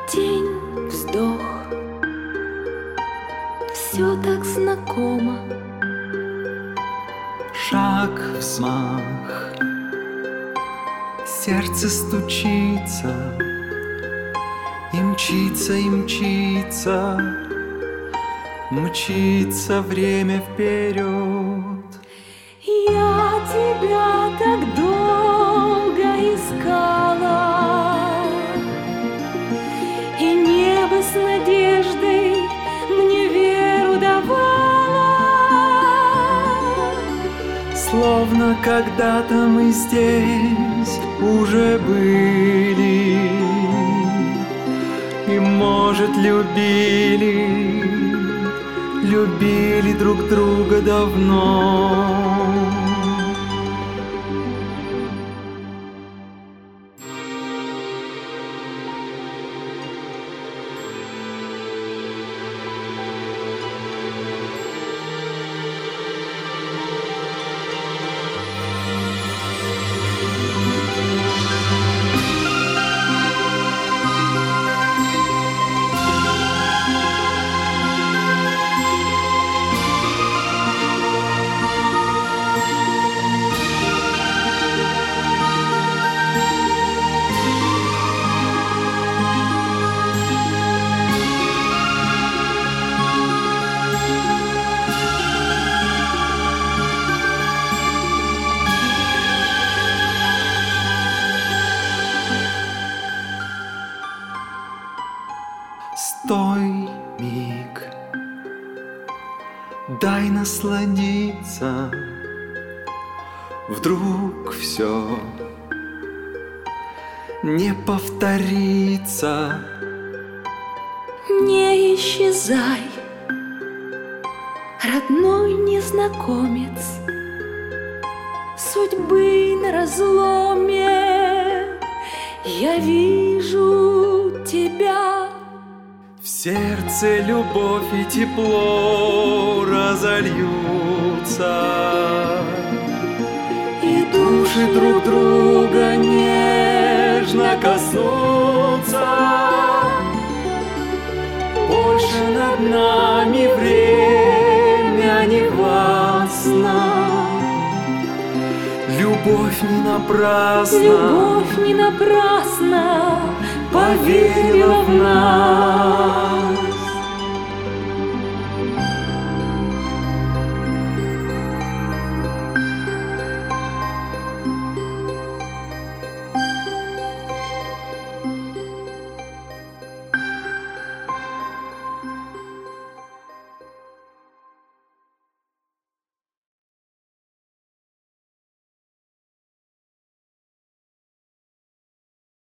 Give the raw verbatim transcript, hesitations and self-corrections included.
Тень, вздох, все так знакомо. Шаг, взмах, сердце стучится, и мчится, и мчится, мчится время вперед. Я тебя так долго искала, и небо с надеждой мне веру давала. Словно когда-то мы здесь уже были, и, может, любили, любили друг друга давно. Стой, миг, дай насладиться. Вдруг все не повторится. Не исчезай, родной незнакомец, судьбы на разломе. Я вижу тебя. В сердце любовь и тепло разольются, И души друг друга нежно коснутся. Больше над нами время не властно. Любовь не напрасна, Любовь не напрасно поверила в нас.